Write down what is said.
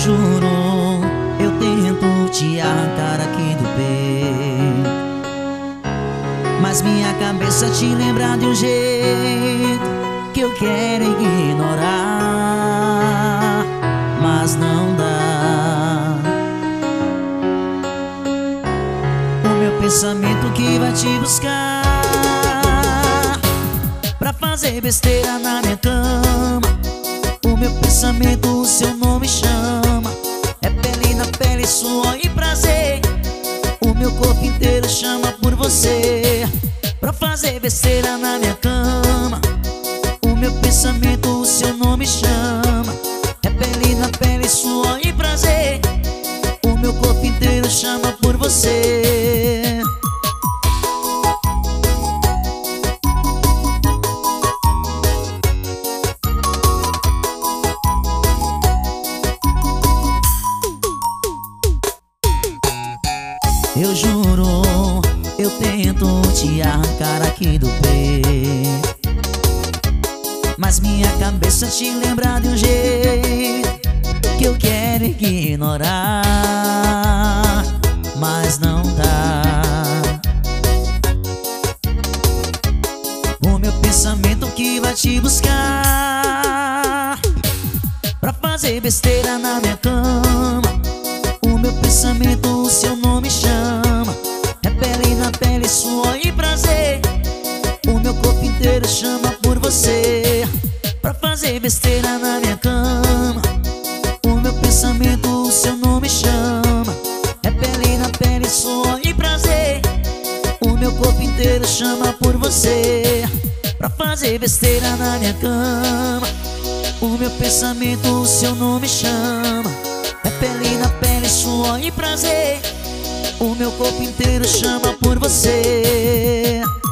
juro, eu tento te arrancar aqui do peito, mas minha cabeça te lembra de um jeito que eu quero ignorar, mas não dá. O meu pensamento que vai te buscar pra fazer besteira na minha cama. O meu pensamento, o seu nome chama. É pele na pele, suor e prazer. O meu corpo inteiro chama por você pra fazer besteira na minha cama. O meu pensamento, o seu nome chama. É pele na pele, suor e prazer. O meu corpo inteiro chama por você. Eu juro, eu tento te arrancar aqui do peito, mas minha cabeça te lembra de um jeito que eu quero ignorar, mas não dá. O meu pensamento que vai te buscar pra fazer besteira na minha cama. O meu pensamento, o seu nome chama. É pele na pele, suor e prazer. O meu corpo inteiro chama por você pra fazer besteira na minha cama. O meu pensamento, o seu nome chama. É pele na pele, suor e prazer. O meu corpo inteiro chama por você pra fazer besteira na minha cama. O meu pensamento, o seu nome chama. É pele na pele, suor e prazer. O meu corpo inteiro chama por você.